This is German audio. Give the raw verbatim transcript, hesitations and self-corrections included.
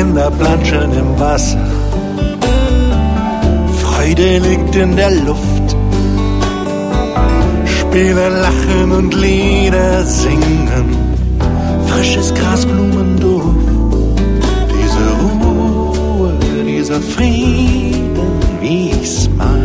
Kinder planschen im Wasser. Freude liegt in der Luft. Spielen, lachen und Lieder singen. Frisches Gras, Blumenduft. Diese Ruhe, dieser Frieden, wie ich's mag.